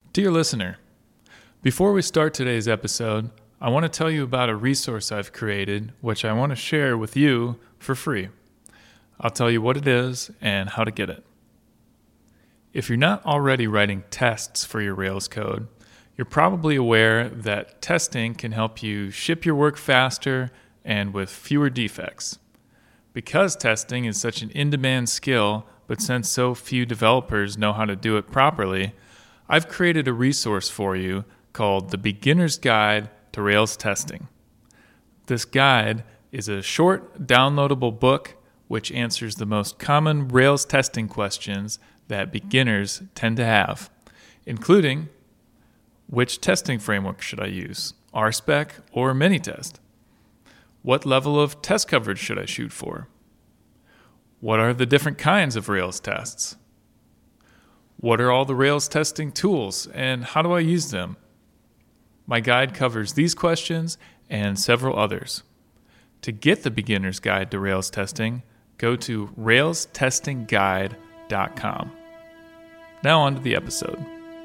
Dear listener, before we start today's episode, I want to tell you about a resource I've created which I want to share with you for free. I'll tell you what it is and how to get it. If you're not already writing tests for your Rails code, you're probably aware that testing can help you ship your work faster and with fewer defects. Because testing is such an in-demand skill, but since so few developers know how to do it properly, I've created a resource for you called The Beginner's Guide to Rails Testing. This guide is a short, downloadable book which answers the most common Rails testing questions that beginners tend to have, including which testing framework should I use, RSpec or Minitest? What level of test coverage should I shoot for? What are the different kinds of Rails tests? What are all the Rails testing tools and how do I use them? My guide covers these questions and several others. To get the Beginner's Guide to Rails Testing, go to railstestingguide.com. Now on to the episode.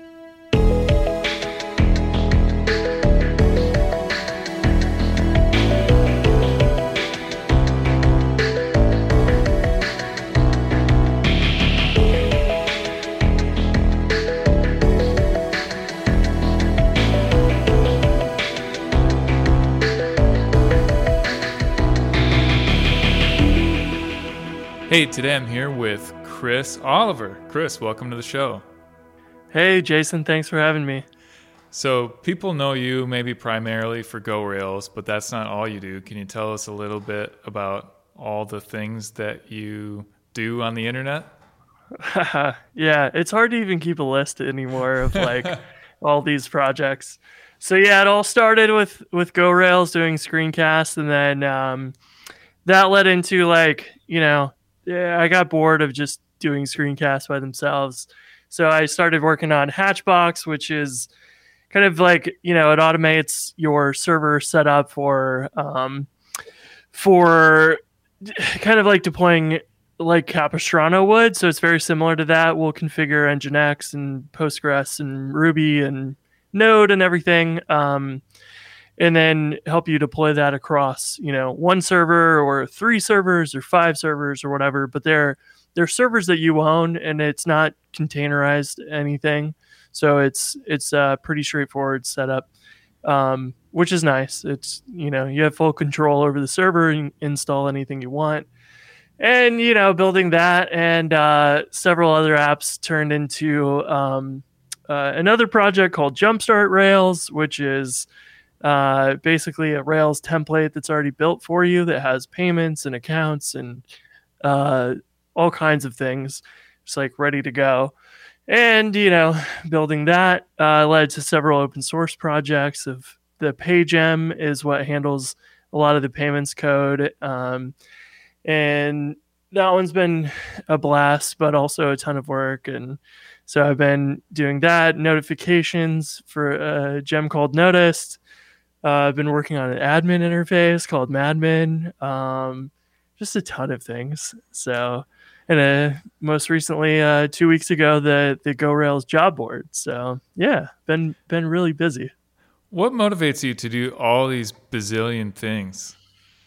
Hey, today I'm here with Chris Oliver. Chris, welcome to the show. Hey, Jason, thanks for having me. So people know you maybe primarily for GoRails, but that's not all you do. Can you tell us a little bit about all the things that you do on the internet? Yeah, it's hard to even keep a list anymore of like all these projects. So yeah, it all started with GoRails doing screencasts, and then that led into I got bored of just doing screencasts by themselves. So I started working on Hatchbox, which is kind of like, it automates your server setup for kind of like deploying like Capistrano would. So it's very similar to that. We'll configure Nginx and Postgres and Ruby and Node and everything. And then help you deploy that across, one server or 3 servers or 5 servers or whatever. But they're servers that you own, and it's not containerized anything. So it's a pretty straightforward setup, which is nice. It's, you have full control over the server, and install anything you want. And, building that and several other apps turned into another project called Jumpstart Rails, which is basically a Rails template that's already built for you that has payments and accounts and all kinds of things, just like ready to go. And, building that led to several open source projects. Of the PageM is what handles a lot of the payments code. And that one's been a blast, but also a ton of work. And so I've been doing that, notifications for a gem called Noticed. I've been working on an admin interface called Madmin, just a ton of things. So, and most recently, 2 weeks ago, the GoRails job board. So, yeah, been really busy. What motivates you to do all these bazillion things?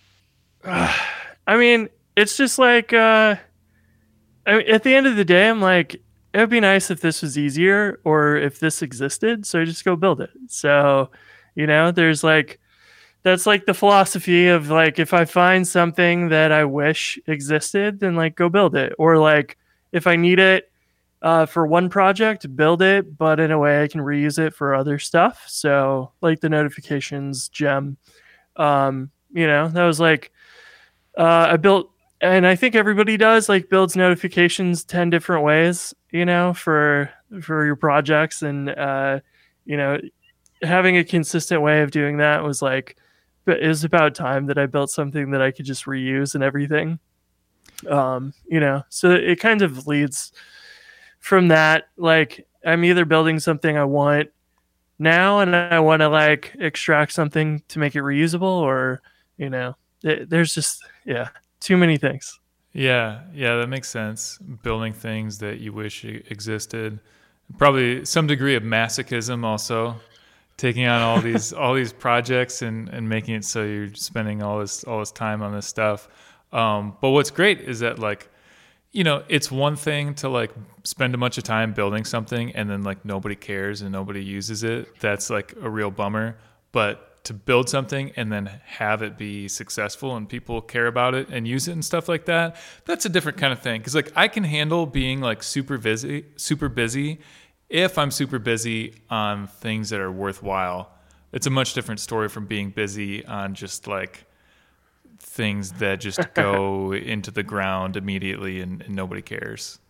I mean, it's just like, at the end of the day, I'm like, it would be nice if this was easier or if this existed. So I just go build it. So, there's that's like the philosophy of like, if I find something that I wish existed, then like go build it. Or like, if I need it for one project, build it, but in a way I can reuse it for other stuff. So like the notifications gem, that was like, I built, and I think everybody does, like builds notifications 10 different ways, for your projects. And, having a consistent way of doing that was like, it was about time that I built something that I could just reuse and everything. So it kind of leads from that. Like, I'm either building something I want now and I want to like extract something to make it reusable, or, there's just, too many things. Yeah, that makes sense. Building things that you wish existed Probably some degree of masochism also, taking on all these projects and making it so you're spending all this time on this stuff. But what's great is that like, you know, it's one thing to like spend a bunch of time building something and then like nobody cares and nobody uses it. That's like a real bummer. But to build something and then have it be successful and people care about it and use it and stuff like that, that's a different kind of thing. Cause like I can handle being like super busy if I'm super busy on things that are worthwhile. It's a much different story from being busy on just like things that just go into the ground immediately and nobody cares.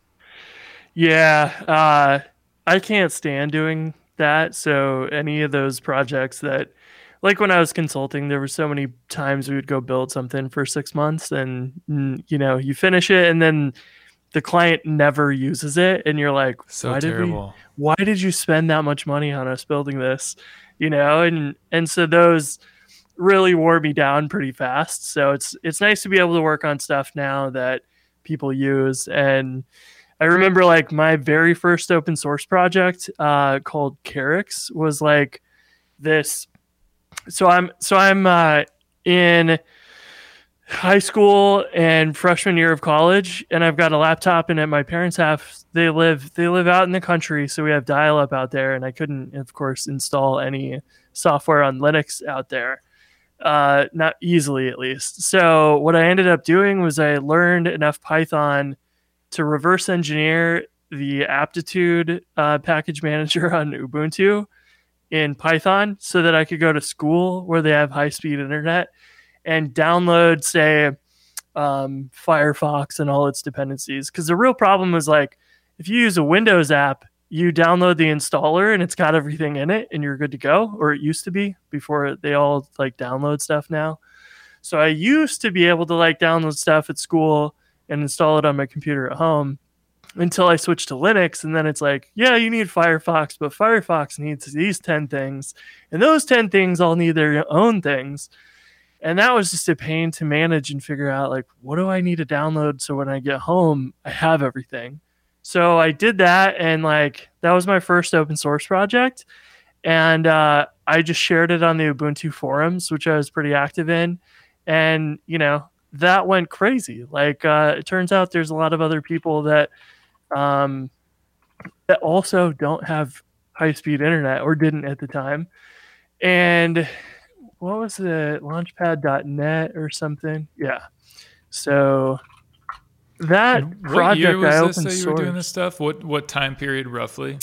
Yeah, I can't stand doing that. So any of those projects that, like when I was consulting, there were so many times we would go build something for 6 months, and you know, you finish it, and then the client never uses it, and you're like, So terrible. why did you spend that much money on us building this? You know, and so those really wore me down pretty fast. So it's nice to be able to work on stuff now that people use. And I remember like my very first open source project called Carix was like this. So I'm in high school and freshman year of college, and I've got a laptop, and at my parents' house they live out in the country, so we have dial up out there, and I couldn't of course install any software on Linux out there. Not easily at least. So what I ended up doing was I learned enough Python to reverse engineer the aptitude package manager on Ubuntu in Python so that I could go to school where they have high-speed internet and download, say, Firefox and all its dependencies. Because the real problem is like, if you use a Windows app, you download the installer and it's got everything in it and you're good to go, or it used to be before they all like download stuff now. So I used to be able to like download stuff at school and install it on my computer at home until I switched to Linux. And then it's like, yeah, you need Firefox, but Firefox needs these 10 things. And those 10 things all need their own things. And that was just a pain to manage and figure out, like, what do I need to download so when I get home, I have everything. So I did that, and like that was my first open source project. And I just shared it on the Ubuntu forums, which I was pretty active in. And, you know, that went crazy. Like it turns out there's a lot of other people that that also don't have high-speed internet or didn't at the time. And what was it? Launchpad.net or something? Yeah. So that What year project was I this open that you were doing sourced. this stuff? What time period roughly?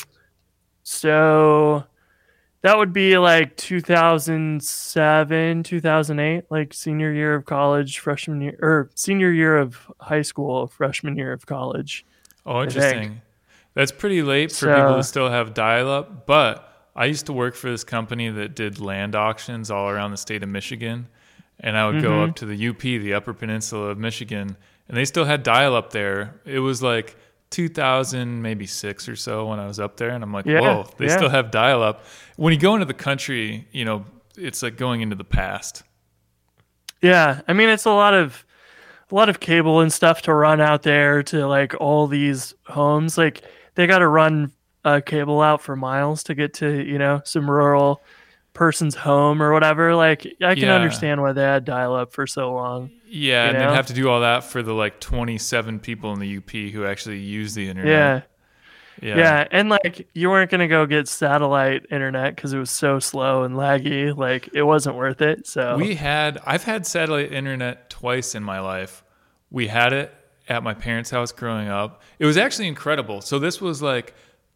So that would be like 2007, 2008, like senior year of college, freshman year, or senior year of high school, freshman year of college, Oh, I think. interesting. That's pretty late for people to So, still have dial-up, but I used to work for this company that did land auctions all around the state of Michigan, and I would go mhm. up to the UP, the Upper Peninsula of Michigan, and they still had dial-up there. It was like 2000, maybe six or so when I was up there, and I'm like, Yeah, whoa, they yeah. still have dial-up. When you go into the country, you know, it's like going into the past. Yeah. I mean, it's a lot of cable and stuff to run out there to like all these homes. Like they got to run a cable out for miles to get to, you know, some rural person's home or whatever. Like I can Yeah. understand why they had dial up for so long, Yeah, you and then know? have to do all that for the like 27 people in the UP who actually use the internet. Yeah. Yeah. Yeah. And like you weren't going to go get satellite internet because it was so slow and laggy. Like it wasn't worth it. So, I've had satellite internet twice in my life. We had it at my parents' house growing up. It was actually incredible. So this was like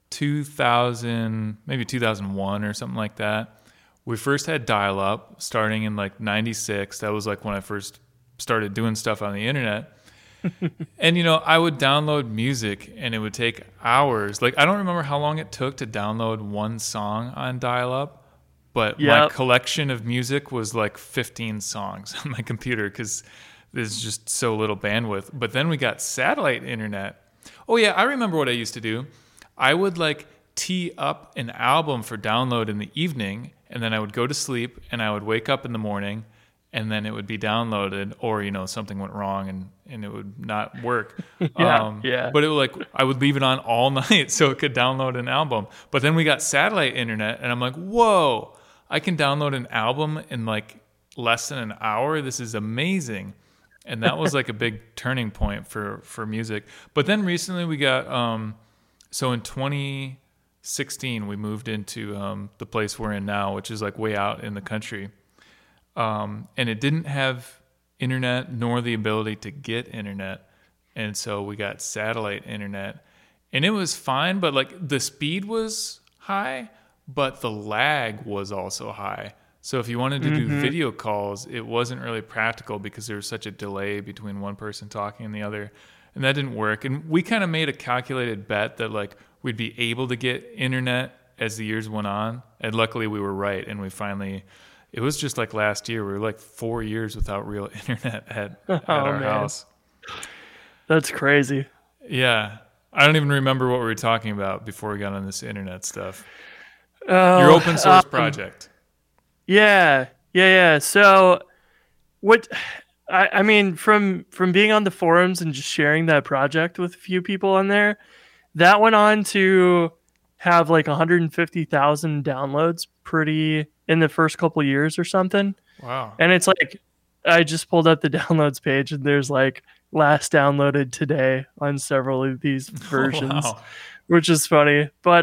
2000, maybe 2001 or something like that. We first had dial up starting in like 96. That was like when I first started doing stuff on the internet. And you know, I would download music and it would take hours. Like I don't remember how long it took to download one song on dial up, but my yep. collection of music was like 15 songs on my computer cuz there's just so little bandwidth. But then we got satellite internet. Oh yeah, I remember what I used to do. I would like tee up an album for download in the evening and then I would go to sleep and I would wake up in the morning and then it would be downloaded, or something went wrong and it would not work. Yeah. But it would, I would leave it on all night so it could download an album. But then we got satellite internet, and I'm like, whoa, I can download an album in less than an hour. This is amazing. And that was a big turning point for music. But then recently we got so in 2016 we moved into the place we're in now, which is way out in the country. And it didn't have internet nor the ability to get internet. And so we got satellite internet, and it was fine, but the speed was high, but the lag was also high. So if you wanted to do video calls, it wasn't really practical because there was such a delay between one person talking and the other, and that didn't work. And we kind of made a calculated bet that we'd be able to get internet as the years went on, and luckily we were right, and we finally. It was just last year. We were 4 years without real internet at our house. That's crazy. Yeah. I don't even remember what we were talking about before we got on this internet stuff. Your open source project. Yeah. So what I mean, from being on the forums and just sharing that project with a few people on there, that went on to have 150,000 downloads in the first couple years or something. Wow. And it's I just pulled up the downloads page, and there's last downloaded today on several of these versions, which is funny. But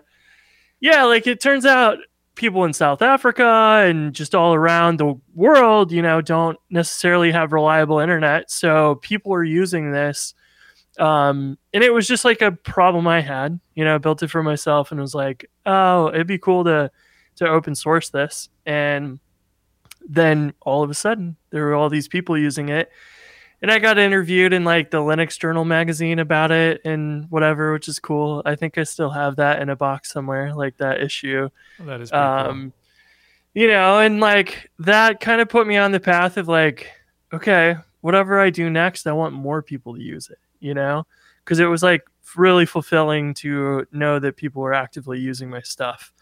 yeah, it turns out people in South Africa and just all around the world, don't necessarily have reliable internet. So people are using this. And it was just a problem I had, I built it for myself and was oh, it'd be cool to open source this. And then all of a sudden there were all these people using it, and I got interviewed in the Linux Journal magazine about it and whatever, which is cool. I think I still have that in a box somewhere, that issue. Well, that is pretty cool. And that kind of put me on the path of okay, whatever I do next, I want more people to use it, because it was really fulfilling to know that people were actively using my stuff.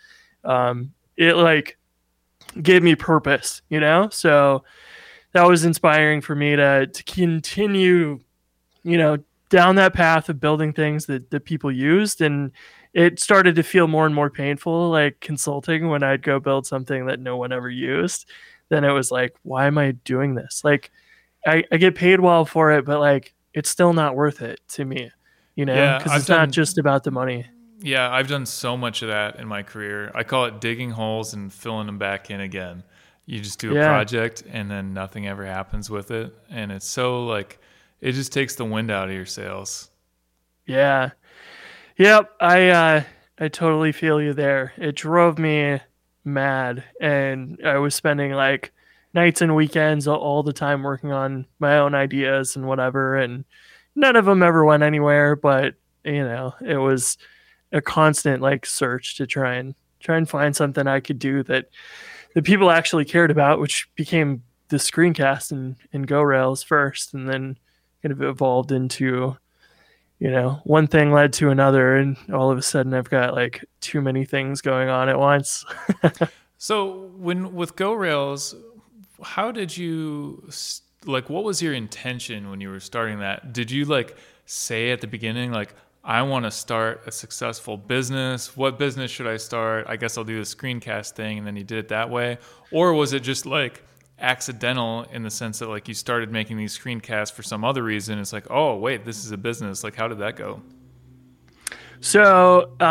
It gave me purpose, so that was inspiring for me to continue, down that path of building things that people used. And it started to feel more and more painful, consulting, when I'd go build something that no one ever used. Then it was why am I doing this? I get paid well for it, but it's still not worth it to me, because it's not just about the money. Yeah, I've done so much of that in my career. I call it digging holes and filling them back in again. You just do a project and then nothing ever happens with it. And it's so it just takes the wind out of your sails. Yeah. Yep. I totally feel you there. It drove me mad, and I was spending nights and weekends all the time working on my own ideas and whatever. And none of them ever went anywhere, but it was a constant search to try and find something I could do that the people actually cared about, which became the screencast and Go Rails first, and then kind of evolved into, one thing led to another, and all of a sudden I've got too many things going on at once. So with Go Rails, how did you what was your intention when you were starting that? Did you say at the beginning I want to start a successful business? What business should I start? I guess I'll do the screencast thing, and then you did it that way? Or was it just accidental in the sense that you started making these screencasts for some other reason? It's oh wait, this is a business. How did that go? So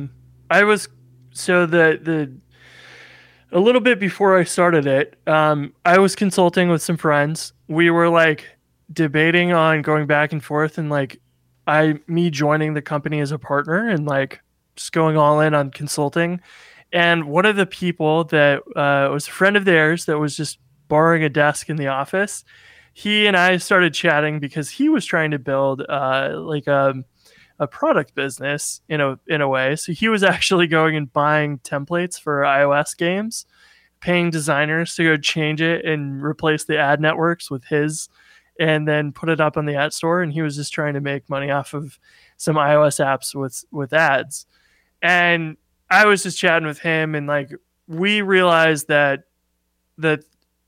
the a little bit before I started it, I was consulting with some friends. We were debating on going back and forth, and me joining the company as a partner and just going all in on consulting. And one of the people that was a friend of theirs that was just borrowing a desk in the office, he and I started chatting because he was trying to build a product business in a way. So he was actually going and buying templates for iOS games, paying designers to go change it and replace the ad networks with his, and then put it up on the App Store. And he was just trying to make money off of some iOS apps with ads. And I was just chatting with him, and we realized that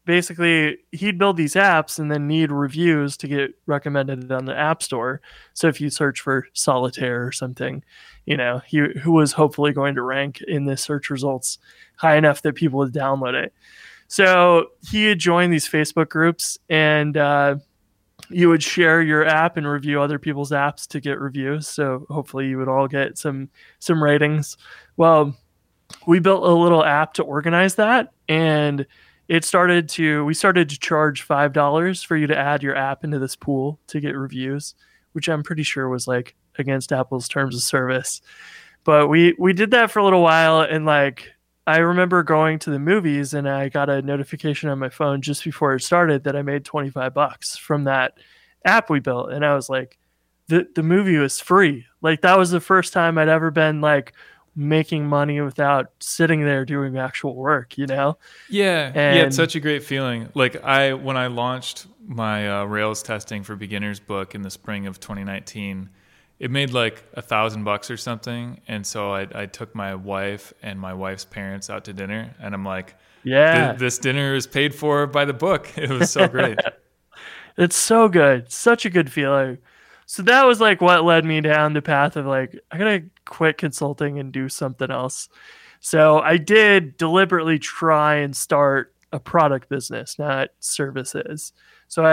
basically he'd build these apps and then need reviews to get recommended on the App Store. So if you search for solitaire or something, who was hopefully going to rank in the search results high enough that people would download it. So he had joined these Facebook groups, and you would share your app and review other people's apps to get reviews. So hopefully you would all get some ratings. Well, we built a little app to organize that, and we started to charge $5 for you to add your app into this pool to get reviews, which I'm pretty sure was like against Apple's terms of service. But we did that for a little while, and like I remember going to the movies and I got a notification on my phone just before it started that I made $25 from that app we built. And I was like, the movie was free. Like that was the first time I'd ever been like making money without sitting there doing actual work, Yeah, And it's such a great feeling. Like when I launched my Rails testing for beginners book in the spring of 2019, it made like $1,000 or something. And so I took my wife and my wife's parents out to dinner, and I'm like, yeah, this dinner is paid for by the book. It was so great. it's so good. Such a good feeling. So that was like what led me down the path of like, I gotta quit consulting and do something else. So I did deliberately try and start a product business, not services. So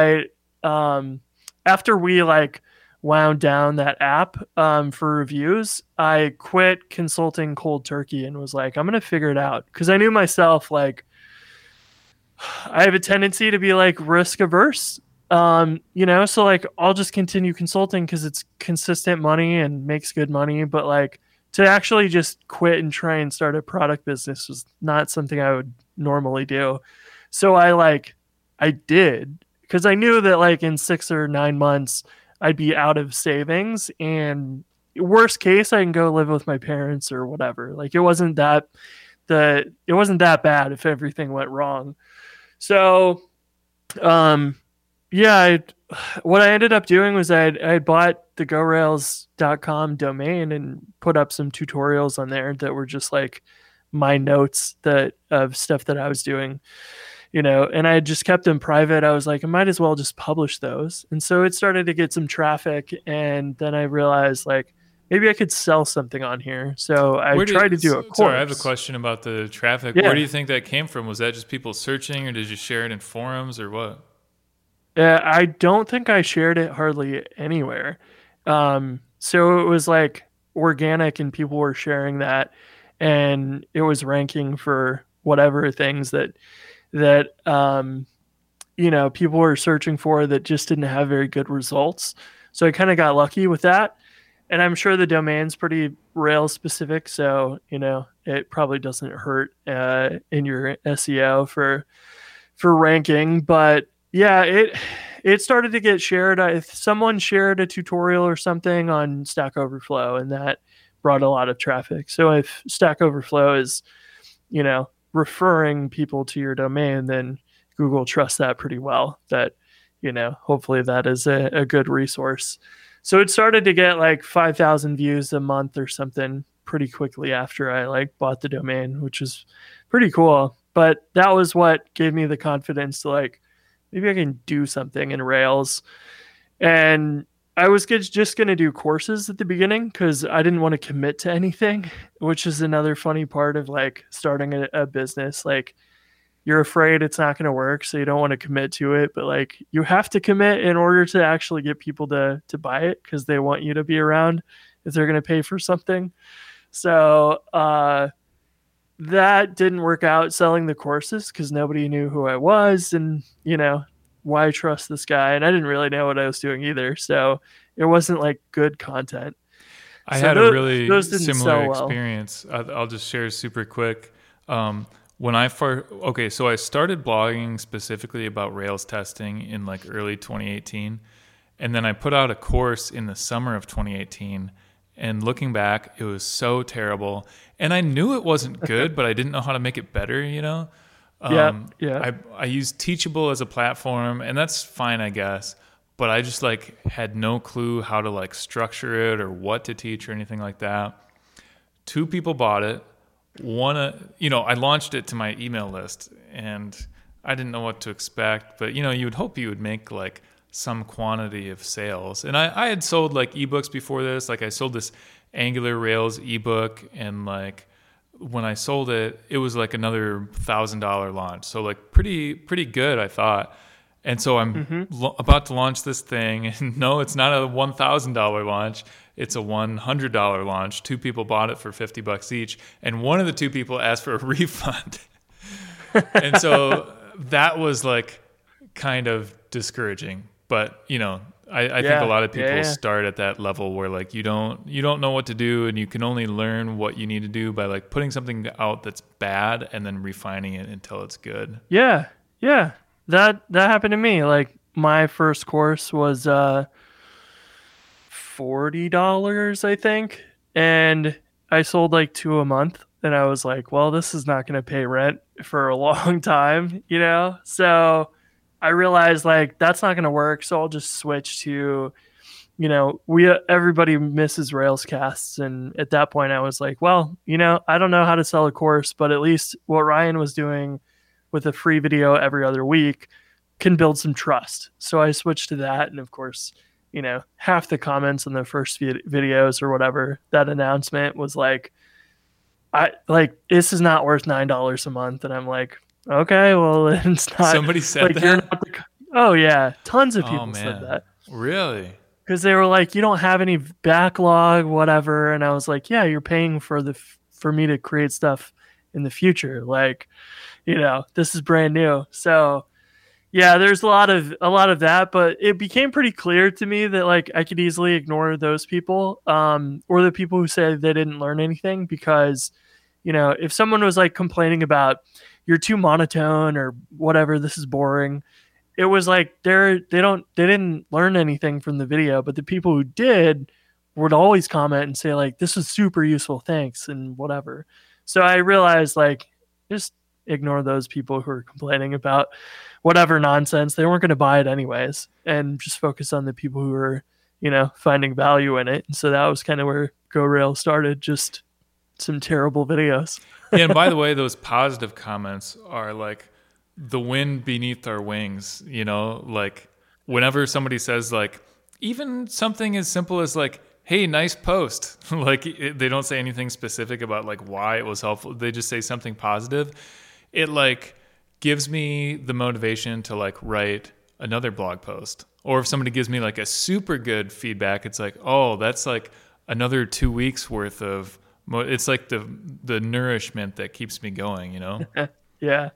after we like wound down that app for reviews, I quit consulting cold turkey and was like, I'm gonna figure it out, because I knew myself, like I have a tendency to be like risk averse. So like I'll just continue consulting because it's consistent money and makes good money, but like to actually just quit and try and start a product business was not something I would normally do. So I did, because I knew that like in 6 or 9 months I'd be out of savings, and worst case I can go live with my parents or whatever. Like it wasn't that bad if everything went wrong. So yeah, what I ended up doing was I bought the gorails.com domain and put up some tutorials on there that were just like my notes of stuff that I was doing, and I just kept them private. I was like, I might as well just publish those. And so it started to get some traffic, and then I realized like maybe I could sell something on here. So I tried to do a course. Sorry, I have a question about the traffic. Yeah. Where do you think that came from? Was that just people searching, or did you share it in forums, or what? I don't think I shared it hardly anywhere. So it was like organic, and people were sharing that, and it was ranking for whatever things that people were searching for that just didn't have very good results. So I kind of got lucky with that. And I'm sure the domain's pretty Rails specific, so it probably doesn't hurt in your SEO for ranking. But yeah, it started to get shared. If someone shared a tutorial or something on Stack Overflow, and that brought a lot of traffic. So if Stack Overflow is, referring people to your domain, then Google trusts that pretty well. That, hopefully that is a good resource. So it started to get like 5,000 views a month or something pretty quickly after I like bought the domain, which is pretty cool. But that was what gave me the confidence to like, maybe I can do something in Rails. And I was just going to do courses at the beginning because I didn't want to commit to anything, which is another funny part of like starting a business. Like you're afraid it's not going to work, so you don't want to commit to it. But like you have to commit in order to actually get people to buy it, because they want you to be around if they're going to pay for something. So that didn't work out, selling the courses, because nobody knew who I was, and why trust this guy? And I didn't really know what I was doing either, so it wasn't like good content. I had a really similar experience. I'll just share super quick. When I so I started blogging specifically about Rails testing in like early 2018, and then I put out a course in the summer of 2018. And looking back, it was so terrible. And I knew it wasn't good, but I didn't know how to make it better, Yeah. I used Teachable as a platform, and that's fine, I guess. But I just like had no clue how to like structure it or what to teach or anything like that. 2 people bought it. One, I launched it to my email list, and I didn't know what to expect, but you would hope you would make like some quantity of sales. And I had sold like ebooks before this. Like I sold this Angular Rails ebook, and like when I sold it, it was like another $1,000 launch. So like pretty good, I thought. And so I'm about to launch this thing, and no, it's not a $1,000 launch. It's a $100 launch. Two people bought it for $50 each, and one of the two people asked for a refund. And so that was like kind of discouraging. But I think a lot of people start at that level where like you don't know what to do, and you can only learn what you need to do by like putting something out that's bad and then refining it until it's good. Yeah. That happened to me. Like my first course was $40, I think, and I sold like 2 a month, and I was like, well, this is not going to pay rent for a long time, So I realized like that's not going to work, so I'll just switch to everybody misses Railscasts, and at that point I was like, well, I don't know how to sell a course, but at least what Ryan was doing with a free video every other week can build some trust. So I switched to that, and of course, half the comments in the first videos or whatever, that announcement was like, this is not worth $9 a month, and I'm like, okay, well, it's not. Somebody said like, that. You're not oh yeah, tons of people said that. Really? Because they were like, you don't have any backlog, whatever, and I was like, yeah, you're paying for me to create stuff in the future, like, this is brand new. So yeah, there's a lot of that, but it became pretty clear to me that like I could easily ignore those people, or the people who say they didn't learn anything, because if someone was like complaining about you're too monotone or whatever, this is boring, it was like they didn't learn anything from the video. But the people who did would always comment and say like, this was super useful, thanks, and whatever. So I realized like, just ignore those people who are complaining about whatever nonsense. They weren't going to buy it anyways, and just focus on the people who are finding value in it. And so that was kind of where Go Rail started, just some terrible videos. Yeah, and by the way, those positive comments are like the wind beneath our wings, like whenever somebody says like even something as simple as like, hey, nice post, like they don't say anything specific about like why it was helpful. They just say something positive. It like gives me the motivation to like write another blog post. Or if somebody gives me like a super good feedback, it's like, oh, that's like another 2 weeks worth of it's like the nourishment that keeps me going, Yeah,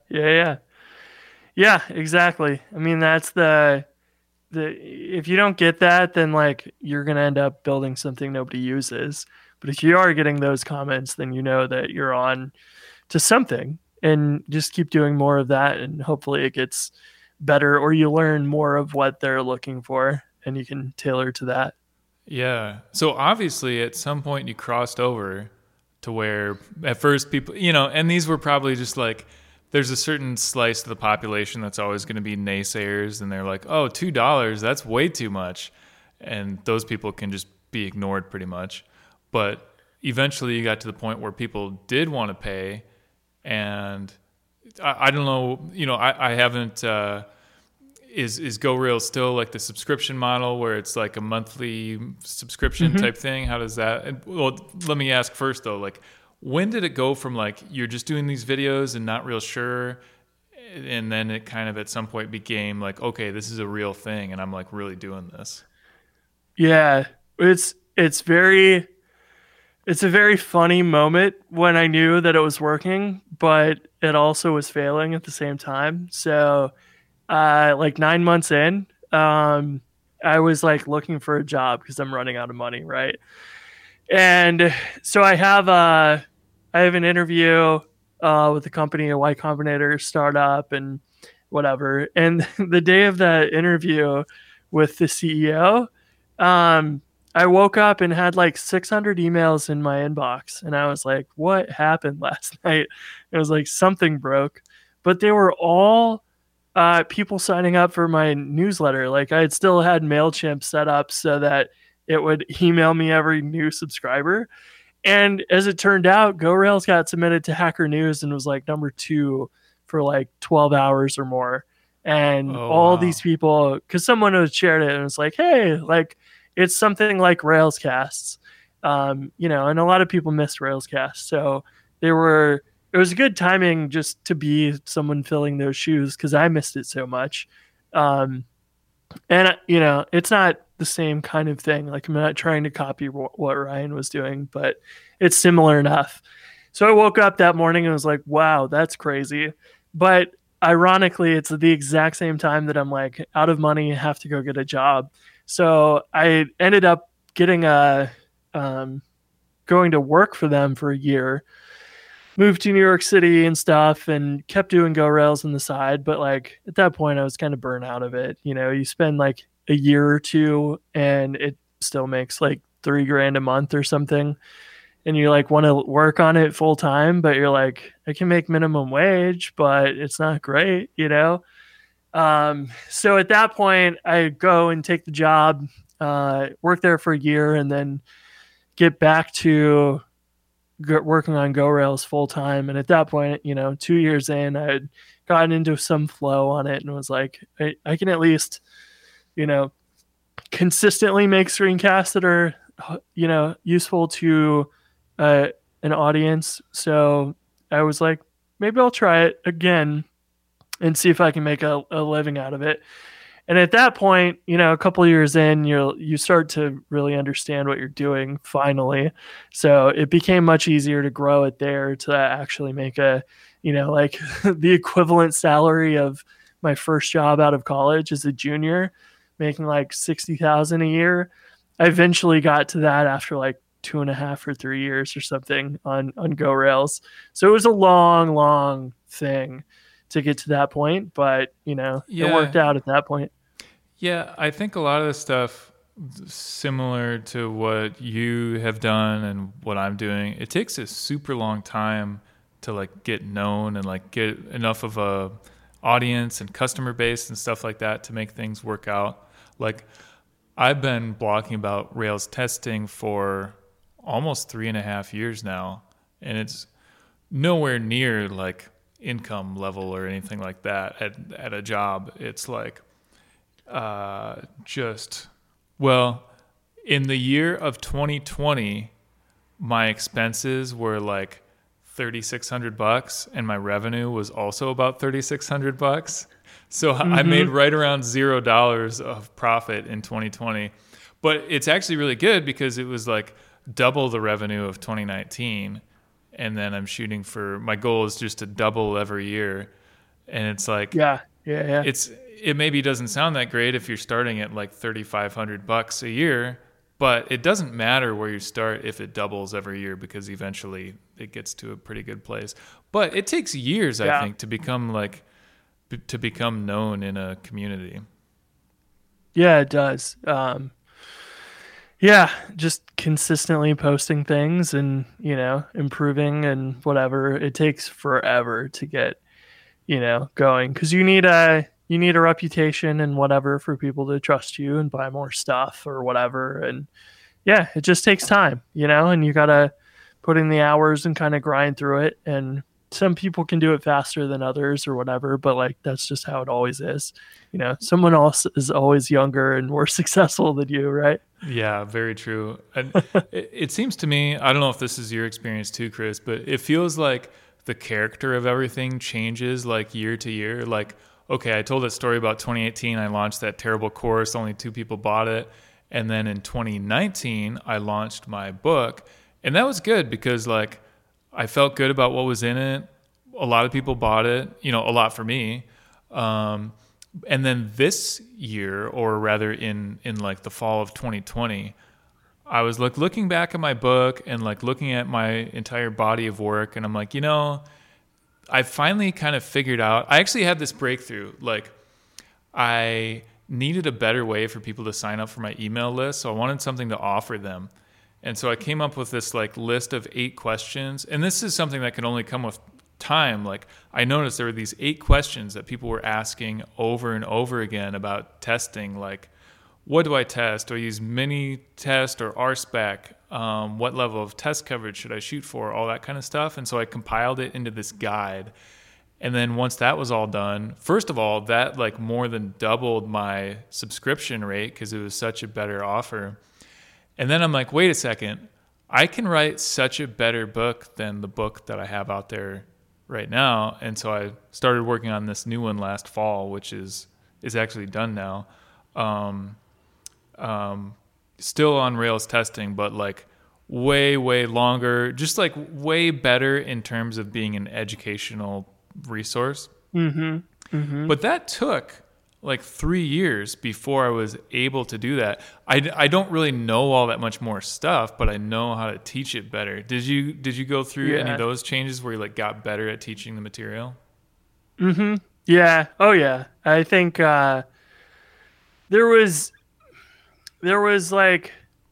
exactly. I mean, that's the if you don't get that, then like you're going to end up building something nobody uses. But if you are getting those comments, then that you're on to something, and just keep doing more of that, and hopefully it gets better, or you learn more of what they're looking for and you can tailor to that. Yeah. So obviously at some point you crossed over to where at first people, and these were probably just like, there's a certain slice of the population that's always going to be naysayers, and they're like, oh, $2, that's way too much. And those people can just be ignored pretty much. But eventually you got to the point where people did want to pay, and I don't know, I haven't, is GoRail still like the subscription model where it's like a monthly subscription type thing? How does that, well, let me ask first though, like, when did it go from like you're just doing these videos and not real sure, and then it kind of at some point became like, okay, this is a real thing and I'm like really doing this? Yeah, it's a very funny moment when I knew that it was working, but it also was failing at the same time. So like 9 months in, I was like looking for a job because I'm running out of money, right? And so I have an interview with a company, a Y Combinator startup and whatever. And the day of that interview with the CEO, I woke up and had like 600 emails in my inbox. And I was like, what happened last night? It was like something broke. But they were all people signing up for my newsletter. Like I had still had MailChimp set up so that it would email me every new subscriber. And as it turned out, GoRails got submitted to Hacker News and was like number 2 for like 12 hours or more. And Oh, all these wow. people, because someone had shared it and was like, hey, like it's something like Railscasts, and a lot of people missed Railscast. So it was good timing just to be someone filling those shoes because I missed it so much. Um, and it's not the same kind of thing. Like I'm not trying to copy what Ryan was doing, but it's similar enough. So I woke up that morning and was like, wow, that's crazy. But ironically, it's the exact same time that I'm like out of money, have to go get a job. So I ended up getting um, going to work for them for a year, moved to New York City and stuff, and kept doing Go Rails on the side. But like at that point, I was kind of burnt out of it. You spend like a year or two, and it still makes like $3,000 a month or something, and you like want to work on it full time, but you're like, I can make minimum wage, but it's not great. So at that point, I go and take the job, work there for a year, and then get back to working on Go Rails full time. And at that point, 2 years in, I had gotten into some flow on it and was like, I can at least, you know, consistently make screencasts that are, useful to uh, an audience. So I was like, maybe I'll try it again and see if I can make a living out of it. And at that point, a couple of years in, you start to really understand what you're doing finally. So it became much easier to grow it there to actually make like the equivalent salary of my first job out of college as a junior, making like 60,000 a year. I eventually got to that after like 2.5 or 3 years or something on Go Rails. So it was a long, long thing to get to that point, but it worked Yeah. out at that point. Yeah, I think a lot of the stuff similar to what you have done and what I'm doing, it takes a super long time to like get known and like get enough of a audience and customer base and stuff like that to make things work out. Like I've been blogging about Rails testing for almost 3.5 years now, and it's nowhere near like income level or anything like that at a job. It's like just well, in the year of 2020, my expenses were like $3,600 and my revenue was also about $3,600. So I made Mm-hmm. right around $0 of profit in 2020. But it's actually really good because it was like double the revenue of 2019. And then I'm shooting for my goal is just to double every year. And it's like Yeah, yeah, yeah, it maybe doesn't sound that great if you're starting at like $3,500 a year, but it doesn't matter where you start if it doubles every year because eventually it gets to a pretty good place. But it takes years, I yeah, think, to become known in a community. yeah. It does. Yeah, just consistently posting things and improving and whatever. It takes forever to get going because you need a reputation and whatever for people to trust you and buy more stuff or whatever. And yeah, it just takes time, and you gotta put in the hours and kind of grind through it. And some people can do it faster than others or whatever, but like that's just how it always is. Someone else is always younger and more successful than you, right? Yeah, very true. And it seems to me, I don't know if this is your experience too, Chris, but it feels like the character of everything changes like year to year. Like, okay, I told that story about 2018. I launched that terrible course, only 2 people bought it. And then in 2019, I launched my book. And that was good because like I felt good about what was in it. A lot of people bought it, a lot for me. Um, and then this year, or rather in like the fall of 2020, I was like looking back at my book and like looking at my entire body of work, and I'm like, I finally kind of figured out. I actually had this breakthrough. Like, I needed a better way for people to sign up for my email list, so I wanted something to offer them. And so I came up with this like list of 8 questions, and this is something that can only come with time. Like I noticed there were these 8 questions that people were asking over and over again about testing. Like, what do I test? Do I use mini test or RSpec? What level of test coverage should I shoot for? All that kind of stuff. And so I compiled it into this guide. And then once that was all done, first of all, that like more than doubled my subscription rate because it was such a better offer. And then I'm like, wait a second, I can write such a better book than the book that I have out there right now. And so I started working on this new one last fall, which is actually done now. Still on Rails testing, but like way, way longer, just like way better in terms of being an educational resource. But that took like 3 years before I was able to do that. I don't really know all that much more stuff, but I know how to teach it better. Did you go through any of those changes where you like got better at teaching the material? Yeah. Oh yeah. I think there was like,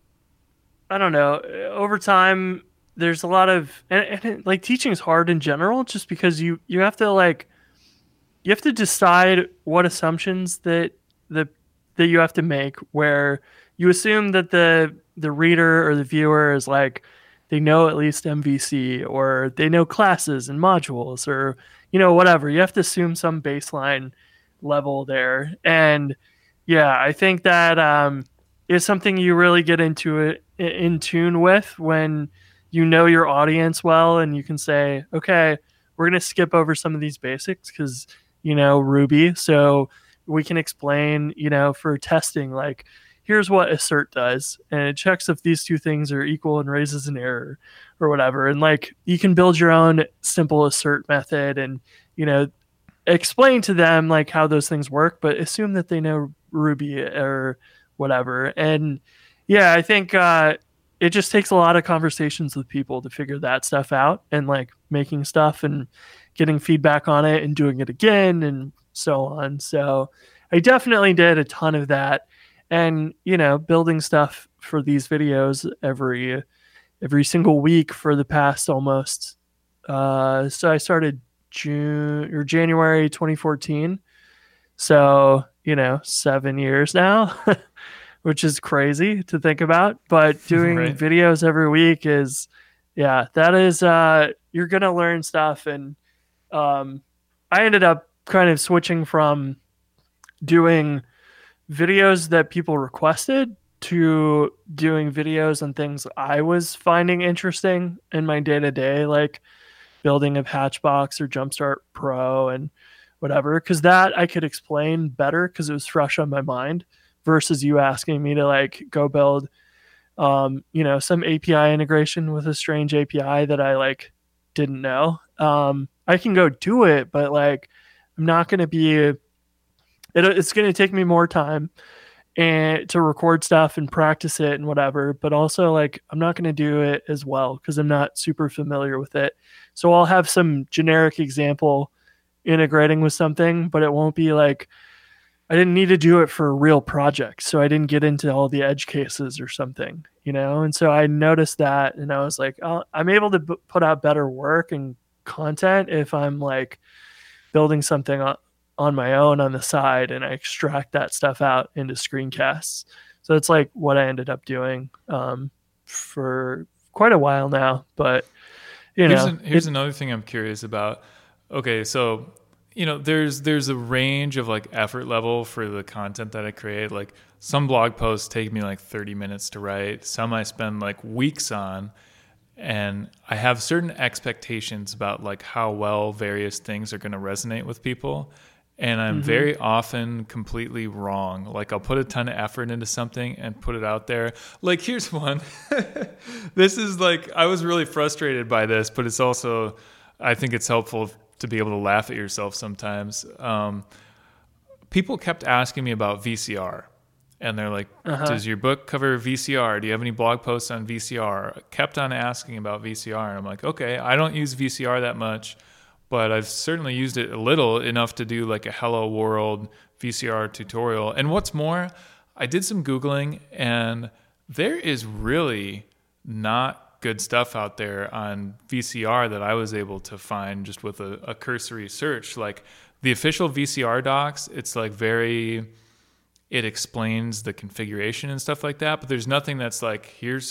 I don't know, over time there's a lot of and like teaching is hard in general just because you have to decide what assumptions that you have to make, where you assume that the reader or the viewer is like, they know at least MVC or they know classes and modules or whatever. You have to assume some baseline level there. And yeah, I think that is something you really get into it in tune with when you know your audience well, and you can say, okay, we're going to skip over some of these basics because Ruby, so we can explain, for testing, like, here's what assert does, and it checks if these two things are equal and raises an error or whatever. And like, you can build your own simple assert method and explain to them like how those things work, but assume that they know Ruby or whatever. And yeah, I think it just takes a lot of conversations with people to figure that stuff out, and like making stuff and getting feedback on it and doing it again and so on. So I definitely did a ton of that, and building stuff for these videos every single week for the past almost so I started January 2014, so 7 years now. Which is crazy to think about, but doing Right. videos every week is, that is, you're going to learn stuff. And I ended up kind of switching from doing videos that people requested to doing videos on things I was finding interesting in my day-to-day, like building a Patchbox or Jumpstart Pro and whatever, because that I could explain better because it was fresh on my mind, versus you asking me to like go build some API integration with a strange API that I like didn't know. I can go do it, but like I'm not going to be it's going to take me more time and to record stuff and practice it and whatever, but also like I'm not going to do it as well because I'm not super familiar with it. So I'll have some generic example integrating with something, but it won't be like, I didn't need to do it for a real project, so I didn't get into all the edge cases or something, And so I noticed that, and I was like, oh, I'm able to put out better work and content if I'm like building something on my own on the side, and I extract that stuff out into screencasts. So it's like what I ended up doing for quite a while now. But here's another thing I'm curious about. Okay, so there's a range of like effort level for the content that I create. Like some blog posts take me like 30 minutes to write. Some I spend like weeks on, and I have certain expectations about like how well various things are going to resonate with people. And I'm very often completely wrong. Like I'll put a ton of effort into something and put it out there. Like here's one. This is like, I was really frustrated by this, but it's also, I think it's helpful to be able to laugh at yourself sometimes. People kept asking me about VCR, and they're like, does your book cover VCR? Do you have any blog posts on VCR? Kept on asking about VCR, and I'm like, okay, I don't use VCR that much, but I've certainly used it a little, enough to do like a Hello World VCR tutorial. And what's more, I did some Googling, and there is really not good stuff out there on VCR that I was able to find just with a cursory search. Like the official VCR docs, it's like it explains the configuration and stuff like that, but there's nothing that's like, here's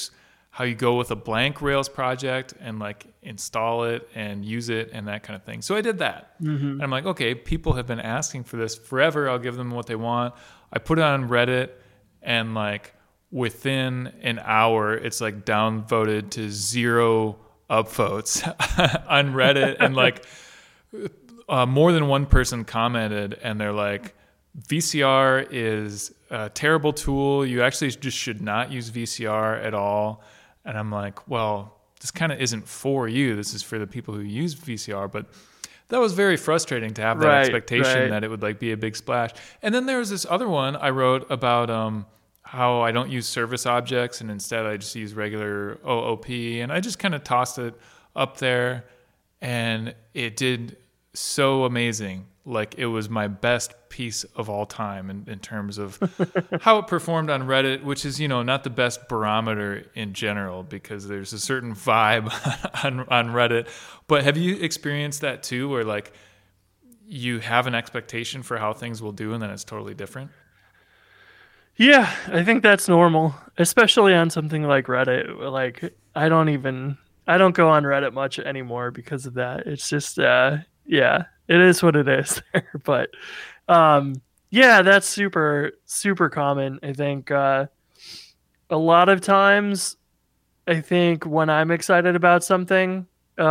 how you go with a blank Rails project and like install it and use it and that kind of thing. So I did that. And I'm like, okay, people have been asking for this forever. I'll give them what they want. I put it on Reddit, and like within an hour, it's like downvoted to 0 upvotes on Reddit. And like more than one person commented, and they're like, VCR is a terrible tool. You actually just should not use VCR at all. And I'm like, well, this kind of isn't for you. This is for the people who use VCR. But that was very frustrating to have that expectation that it would like be a big splash. And then there was this other one I wrote about how I don't use service objects, and instead I just use regular OOP. And I just kind of tossed it up there, and it did so amazing. Like it was my best piece of all time in terms of how it performed on Reddit, which is, not the best barometer in general, because there's a certain vibe on Reddit. But have you experienced that too, where like you have an expectation for how things will do and then it's totally different? Yeah, I think that's normal, especially on something like Reddit. Like I don't go on Reddit much anymore because of that. It's just yeah, it is what it is there. But yeah, that's super, super common. I think a lot of times, I think when I'm excited about something,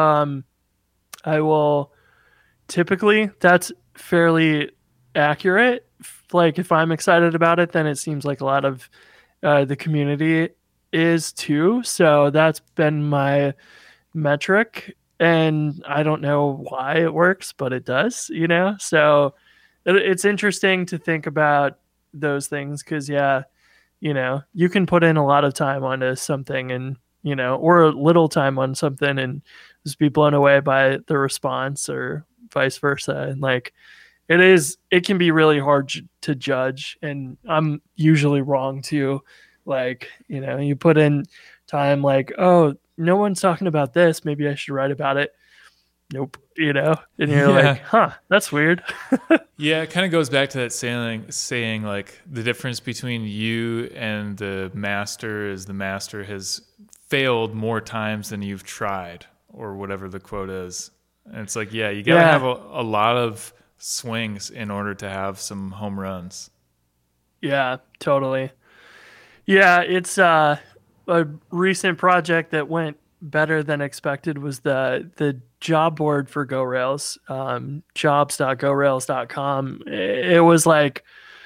I will typically, that's fairly accurate. Like if I'm excited about it, then it seems like a lot of the community is too. So that's been my metric. And I don't know why it works, but it does, So it's interesting to think about those things because, yeah, you can put in a lot of time onto something and, or a little time on something and just be blown away by the response or vice versa. And like, it can be really hard to judge. And I'm usually wrong too. Like, you put in time like, oh, no one's talking about this. Maybe I should write about it. Nope. And you're like, huh, that's weird. Yeah, it kind of goes back to that saying like the difference between you and the master is the master has failed more times than you've tried, or whatever the quote is. And it's like, yeah, you got to have a lot of swings in order to have some home runs. Yeah, totally. Yeah, it's a recent project that went better than expected was the job board for GoRails, jobs.gorails.com. It was like,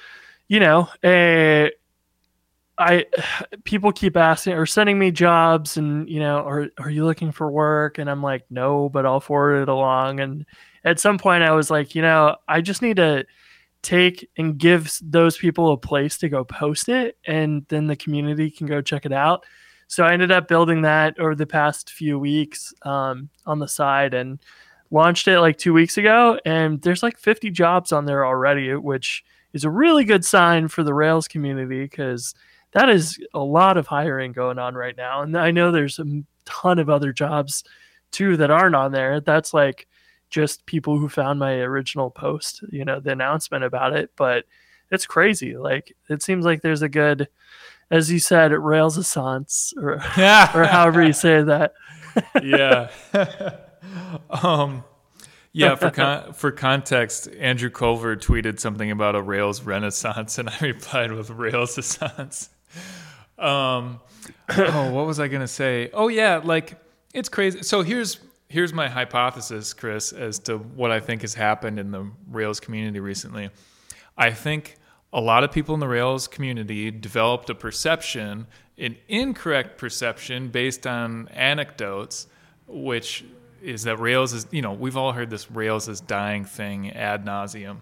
people keep asking or sending me jobs and, are you looking for work? And I'm like, no, but I'll forward it along. And at some point I was like, I just need to take and give those people a place to go post it, and then the community can go check it out. So I ended up building that over the past few weeks on the side and launched it like 2 weeks ago. And there's like 50 jobs on there already, which is a really good sign for the Rails community because that is a lot of hiring going on right now. And I know there's a ton of other jobs too that aren't on there. That's like just people who found my original post, the announcement about it. But it's crazy. Like it seems like there's a good, as you said, Rails-assance or however you say that. Yeah. Yeah, for context, Andrew Culver tweeted something about a Rails renaissance, and I replied with Rails-assance. What was I going to say? Oh, yeah, like, it's crazy. So here's my hypothesis, Chris, as to what I think has happened in the Rails community recently. I think a lot of people in the Rails community developed a perception, an incorrect perception based on anecdotes, which is that Rails is, we've all heard this Rails is dying thing ad nauseum.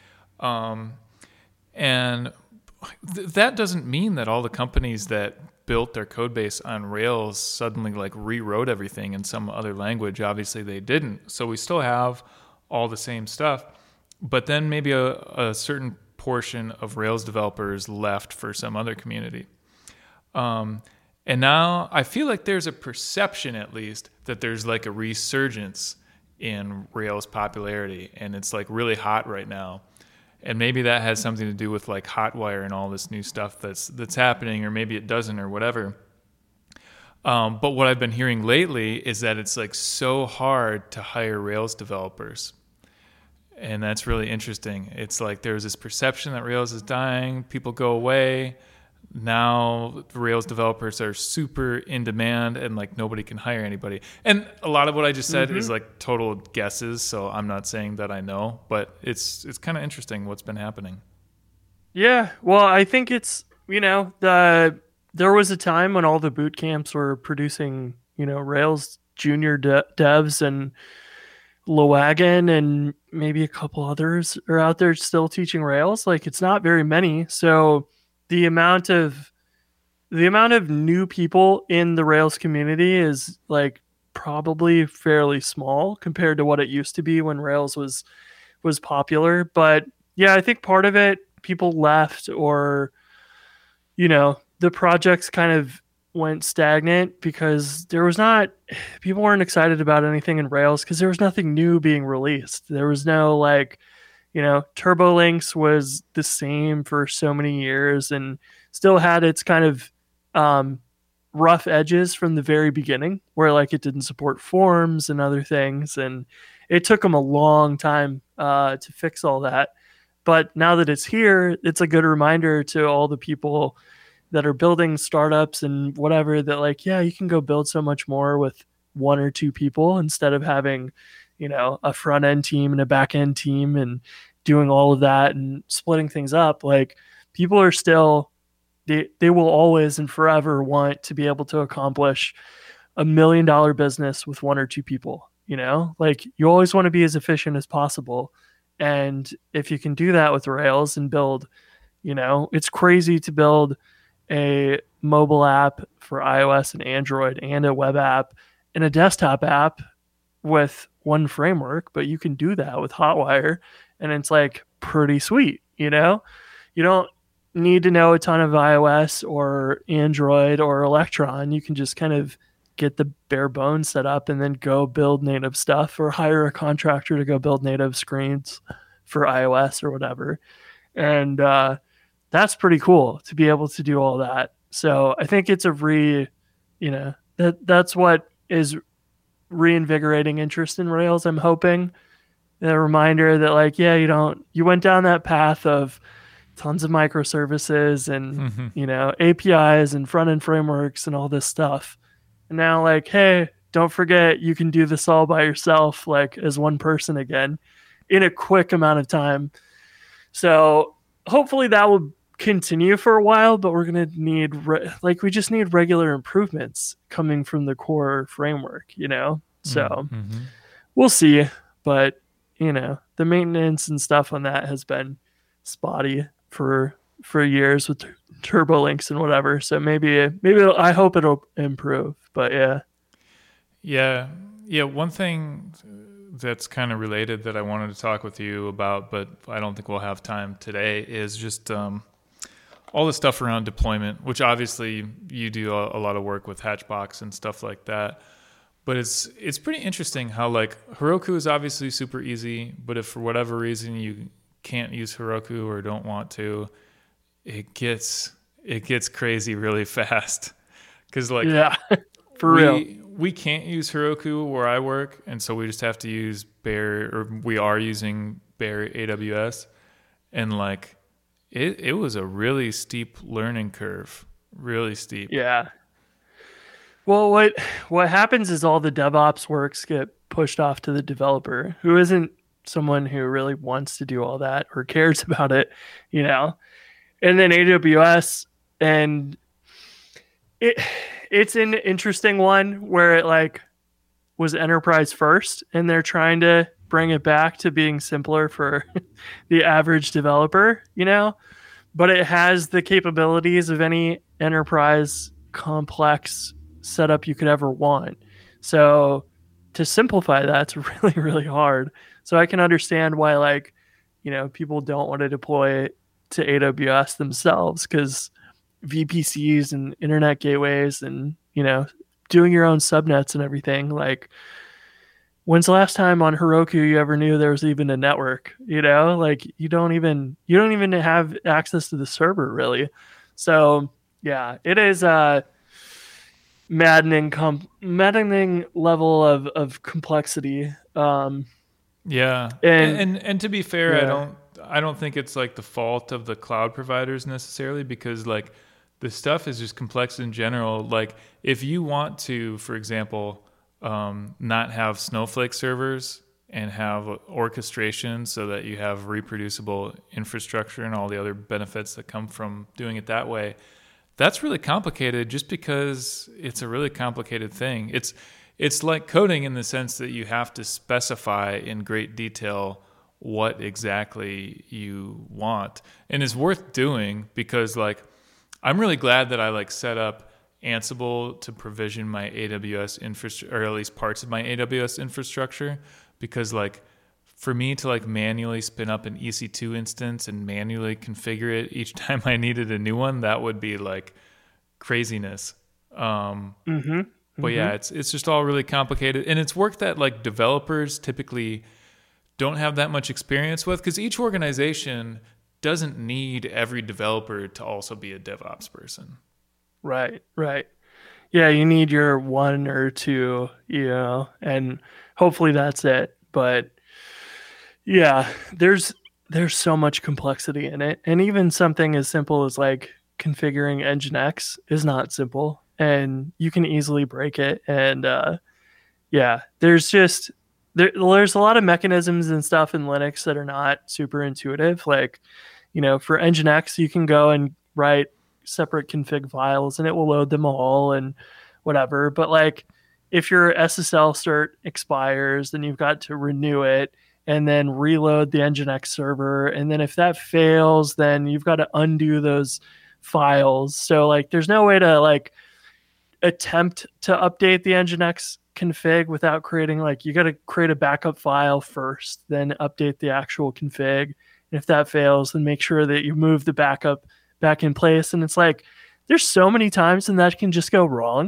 And that doesn't mean that all the companies that built their code base on Rails suddenly like rewrote everything in some other language. Obviously they didn't. So we still have all the same stuff, but then maybe a certain portion of Rails developers left for some other community. And now I feel like there's a perception, at least, that there's like a resurgence in Rails popularity, and it's like really hot right now. And maybe that has something to do with like Hotwire and all this new stuff that's happening, or maybe it doesn't, or whatever. But what I've been hearing lately is that it's like so hard to hire Rails developers. And that's really interesting. It's like there's this perception that Rails is dying, people go away. Now Rails developers are super in demand and like nobody can hire anybody. And a lot of what I just said is like total guesses, so I'm not saying that I know, but it's kind of interesting what's been happening. Yeah, well, I think it's, there was a time when all the boot camps were producing, Rails junior devs, and Lowagon and maybe a couple others are out there still teaching Rails. Like, it's not very many. So the amount of new people in the Rails community is like probably fairly small compared to what it used to be when Rails was popular. But yeah, I think part of it, people left, or the projects kind of went stagnant because people weren't excited about anything in Rails because there was nothing new being released. There was no TurboLinks was the same for so many years and still had its kind of rough edges from the very beginning, where like it didn't support forms and other things, and it took them a long time to fix all that. But now that it's here, it's a good reminder to all the people that are building startups and whatever, that like, yeah, you can go build so much more with one or two people instead of having, a front end team and a back end team and doing all of that and splitting things up. Like, people are still, they will always and forever want to be able to accomplish $1 million business with one or two people. Like, you always want to be as efficient as possible. And if you can do that with Rails and build, it's crazy to build a mobile app for iOS and Android and a web app and a desktop app with one framework, but you can do that with Hotwire, and it's like pretty sweet. You don't need to know a ton of iOS or Android or Electron. You can just kind of get the bare bones set up and then go build native stuff, or hire a contractor to go build native screens for iOS or whatever. And that's pretty cool to be able to do all that. So I think it's that's what is reinvigorating interest in Rails. I'm hoping a reminder that like, yeah, you went down that path of tons of microservices and, APIs and front end frameworks and all this stuff. And now like, hey, don't forget you can do this all by yourself, like as one person again in a quick amount of time. So hopefully that will continue for a while, but we're going to need we just need regular improvements coming from the core framework, so we'll see. But the maintenance and stuff on that has been spotty for years with TurboLinks and whatever. So maybe I hope it'll improve. But yeah. One thing that's kind of related that I wanted to talk with you about, but I don't think we'll have time today, is just all the stuff around deployment, which obviously you do a lot of work with Hatchbox and stuff like that. But it's pretty interesting how like Heroku is obviously super easy, but if for whatever reason you can't use Heroku or don't want to, it gets crazy really fast. Because like, yeah, for real, we can't use Heroku where I work, and so we just have to use Bear, or we are using Bear AWS, and like it was a really steep learning curve, really steep. Yeah. Well, what happens is all the DevOps works get pushed off to the developer, who isn't someone who really wants to do all that or cares about it, and then AWS, and it's an interesting one where it like was enterprise first, and they're trying to bring it back to being simpler for the average developer, but it has the capabilities of any enterprise complex setup you could ever want. So to simplify that's really, really hard. So I can understand why like, people don't want to deploy to AWS themselves, because VPCs and internet gateways and, doing your own subnets and everything. Like, when's the last time on Heroku you ever knew there was even a network? Like you don't even have access to the server really. So yeah, it is maddening level of complexity. Yeah. And And to be fair, yeah, I don't think it's like the fault of the cloud providers necessarily, because like the stuff is just complex in general. Like if you want to, for example, not have Snowflake servers and have orchestration so that you have reproducible infrastructure and all the other benefits that come from doing it that way, that's really complicated just because it's a really complicated thing. It's like coding in the sense that you have to specify in great detail what exactly you want. And it's worth doing because like I'm really glad that I like set up Ansible to provision my AWS infrastructure, or at least parts of my AWS infrastructure, because like for me to like manually spin up an EC2 instance and manually configure it each time I needed a new one, that would be like craziness. Um, mm-hmm, but mm-hmm. yeah, it's just all really complicated, and it's work that like developers typically don't have that much experience with, because each organization doesn't need every developer to also be a DevOps person. Right, right. Yeah, you need your one or two, and hopefully that's it. But yeah, there's so much complexity in it. And even something as simple as like configuring Nginx is not simple and you can easily break it. And yeah, there's a lot of mechanisms and stuff in Linux that are not super intuitive. Like, for Nginx, you can go and write separate config files and it will load them all and whatever. But like, if your SSL cert expires, then you've got to renew it and then reload the Nginx server. And then if that fails, then you've got to undo those files. So like, there's no way to like attempt to update the Nginx config without creating like you got to create a backup file first, then update the actual config. And if that fails, then make sure that you move the backup back in place. And it's like there's so many times and that can just go wrong,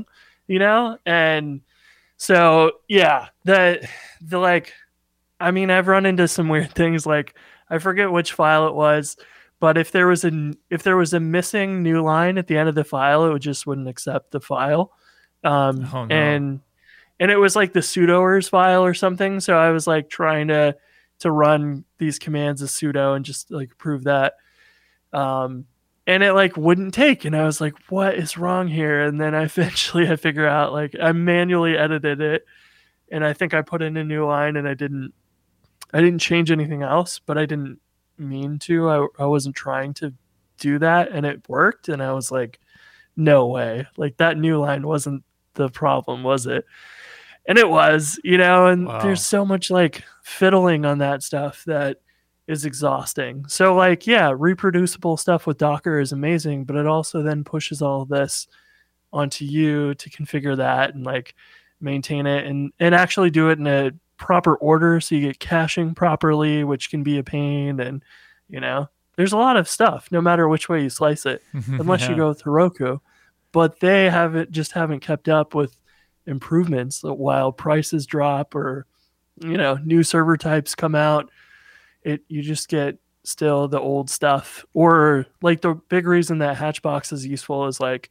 And so yeah, the like I mean, I've run into some weird things like I forget which file it was, but if there was a missing new line at the end of the file, it wouldn't accept the file. Um, Oh no. and and it was like the sudoers file or something. So I was like trying to run these commands as sudo and just like prove that. Um, and it like wouldn't take, and I was like, what is wrong here? And then I figure out like I manually edited it, and I think I put in a new line, and I didn't change anything else, but I didn't mean to. I wasn't trying to do that, and it worked. And I was like, no way. Like that new line wasn't the problem, was it? And it was, and there's Wow. so much like fiddling on that stuff that is exhausting. So like, yeah, reproducible stuff with Docker is amazing, but it also then pushes all of this onto you to configure that and like maintain it and actually do it in a proper order so you get caching properly, which can be a pain. And you know there's a lot of stuff no matter which way you slice it, unless you Yeah. go with Heroku. But they haven't kept up with improvements while prices drop or new server types come out. You just get still the old stuff. Or like the big reason that Hatchbox is useful is like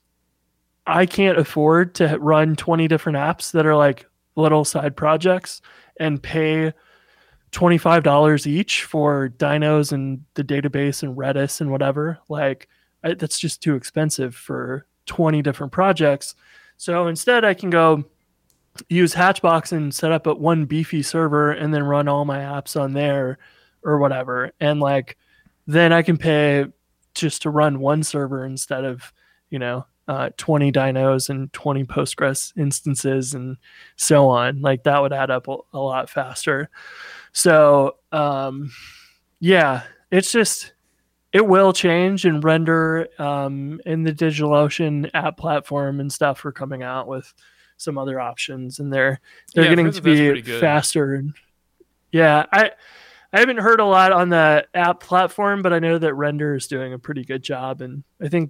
I can't afford to run 20 different apps that are like little side projects and pay $25 each for dynos and the database and Redis and whatever. Like, that's just too expensive for 20 different projects. So instead, I can go use Hatchbox and set up a one beefy server and then run all my apps on there or whatever. And like, then I can pay just to run one server instead of, 20 dynos and 20 Postgres instances and so on. Like that would add up a lot faster. So, yeah, it's just, it will change, and Render in the DigitalOcean app platform and stuff are coming out with some other options, and they're Yeah, I've getting heard to that that's be pretty good. faster. And yeah, I haven't heard a lot on the app platform, but I know that Render is doing a pretty good job, and I think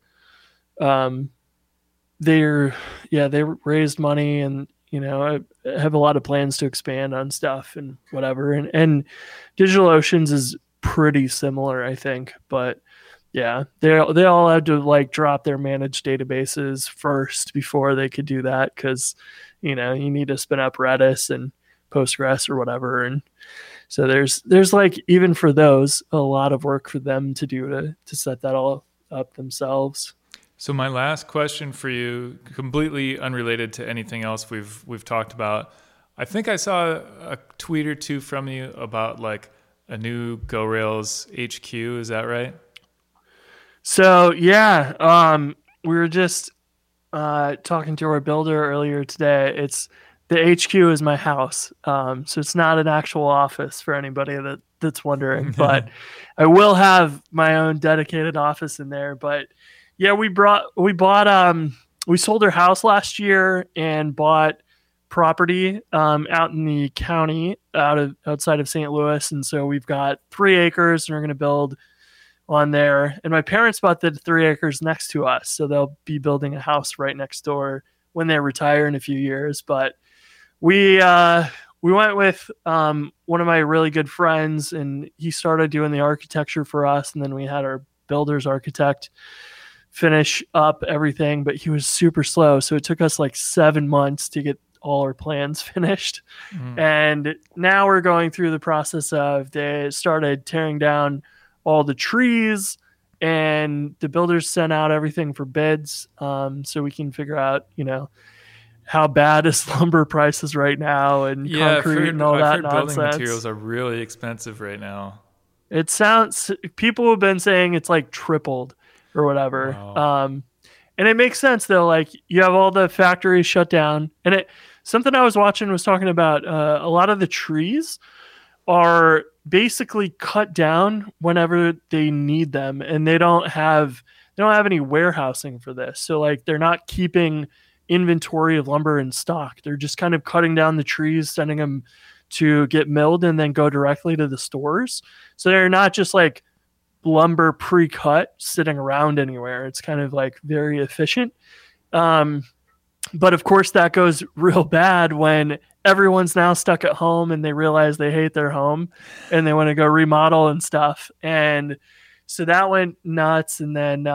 um they're yeah, they raised money, and I have a lot of plans to expand on stuff and whatever. And DigitalOcean's is pretty similar, I think, but Yeah, they all had to like drop their managed databases first before they could do that because, you need to spin up Redis and Postgres or whatever, and so there's like even for those a lot of work for them to do to set that all up themselves. So my last question for you, completely unrelated to anything else we've talked about. I think I saw a tweet or two from you about like a new GoRails HQ. Is that right? So yeah, we were just talking to our builder earlier today. It's the HQ is my house, so it's not an actual office for anybody that's wondering. But I will have my own dedicated office in there. But yeah, we sold our house last year and bought property out in the county outside of St. Louis, and so we've got 3 acres, and we're going to build on there. And my parents bought the 3 acres next to us, so they'll be building a house right next door when they retire in a few years. But we went with one of my really good friends, and he started doing the architecture for us, and then we had our builder's architect finish up everything, but he was super slow, so it took us like 7 months to get all our plans finished. And now we're going through the process of they started tearing down all the trees, and the builders sent out everything for bids, so we can figure out how bad is lumber prices right now, and concrete and all that nonsense. Building materials are really expensive right now. It sounds, people have been saying it's like tripled or whatever. Wow. And it makes sense though. Like you have all the factories shut down, and something I was watching was talking about a lot of the trees are basically cut down whenever they need them, and they don't have any warehousing for this. So like they're not keeping inventory of lumber in stock. They're just kind of cutting down the trees, sending them to get milled, and then go directly to the stores. So they're not just like lumber pre-cut sitting around anywhere. It's kind of like very efficient. But of course that goes real bad when everyone's now stuck at home and they realize they hate their home and they want to go remodel and stuff. And so that went nuts. And then,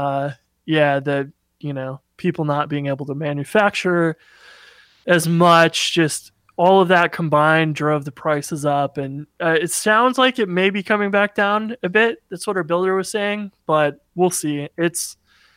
people not being able to manufacture as much, just all of that combined drove the prices up. And it sounds like it may be coming back down a bit. That's what our builder was saying, but we'll see. It's,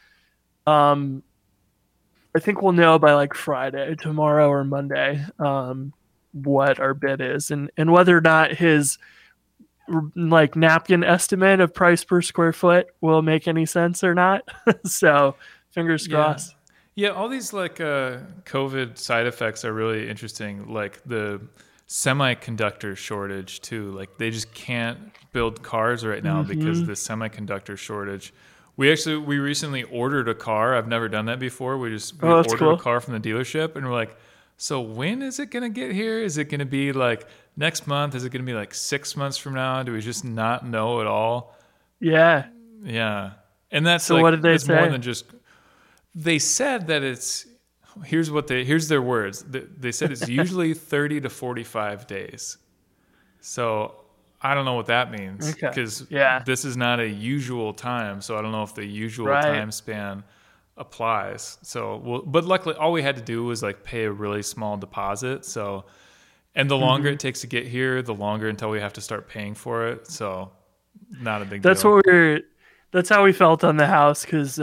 I think we'll know by like Friday, tomorrow or Monday, what our bid is, and whether or not his like napkin estimate of price per square foot will make any sense or not. So fingers crossed. Yeah, all these like COVID side effects are really interesting. Like the semiconductor shortage too. Like they just can't build cars right now because of the semiconductor shortage. We recently ordered a car. I've never done that before. We ordered a car from the dealership, and we're like, so when is it going to get here? Is it going to be like next month? Is it going to be like 6 months from now? Do we just not know at all? Yeah. Yeah. And that's so. What did they say? More than just. They said that it's. Here's their words. They said it's usually 30 to 45 days. So I don't know what that means because this is not a usual time. So I don't know if the usual time span applies. So, but luckily all we had to do was like pay a really small deposit. So, and the longer it takes to get here, the longer until we have to start paying for it. So not a big deal. That's how we felt on the house. Cause,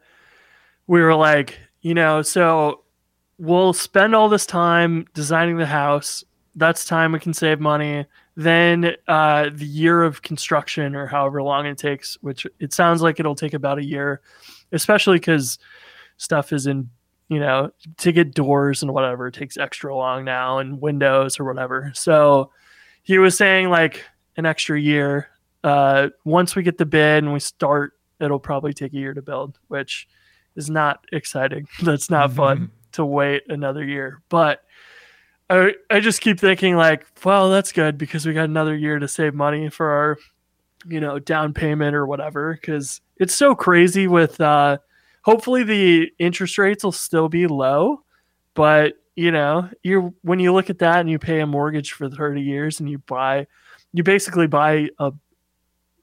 we were like, so we'll spend all this time designing the house. That's time we can save money. Then the year of construction or however long it takes, which it sounds like it'll take about a year, especially because stuff is in, to get doors and whatever, it takes extra long now, and windows or whatever. So he was saying like an extra year. Once we get the bid and we start, it'll probably take a year to build, which is not exciting. That's not fun to wait another year. But I just keep thinking like, well, that's good because we got another year to save money for our, down payment or whatever. Because it's so crazy with, hopefully the interest rates will still be low. But, when you look at that and you pay a mortgage for 30 years and you basically buy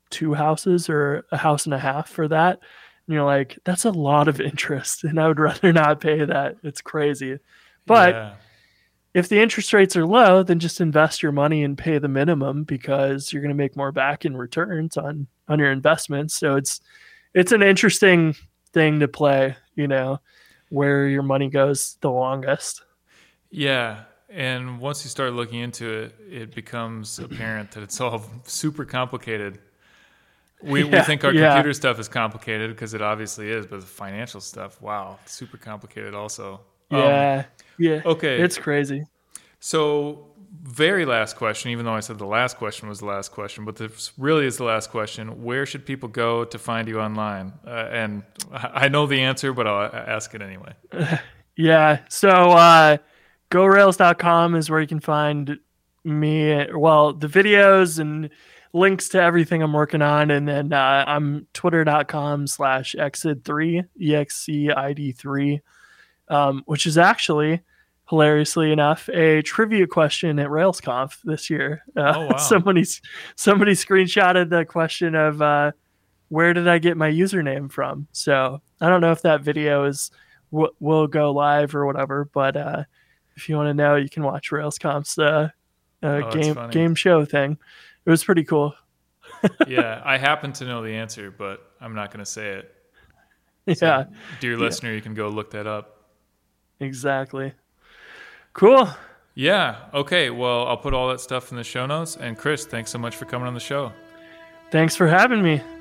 2 houses or a house and a half for that. And you're like, that's a lot of interest, and I would rather not pay that. It's crazy. But Yeah. if the interest rates are low, then just invest your money and pay the minimum because you're going to make more back in returns on your investments. So it's an interesting thing to play, where your money goes the longest. Yeah. And once you start looking into it, it becomes apparent that it's all super complicated. We think our computer stuff is complicated because it obviously is, but the financial stuff, wow, super complicated also. Yeah. Okay. It's crazy. So, very last question, even though I said the last question was the last question, but this really is the last question. Where should people go to find you online? And I know the answer, but I'll ask it anyway. Yeah. So, gorails.com is where you can find me. Well, the videos and links to everything I'm working on. And then I'm twitter.com/exid3, EXCID3, which is actually, hilariously enough, a trivia question at RailsConf this year. Oh, wow. Somebody screenshotted the question of where did I get my username from? So I don't know if that video will go live or whatever, but if you want to know, you can watch RailsConf's game show thing. It was pretty cool. Yeah, I happen to know the answer, but I'm not going to say it. So, Yeah. dear listener, you can go look that up. Exactly. Cool. Yeah. Okay. Well, I'll put all that stuff in the show notes. And Chris, thanks so much for coming on the show. Thanks for having me.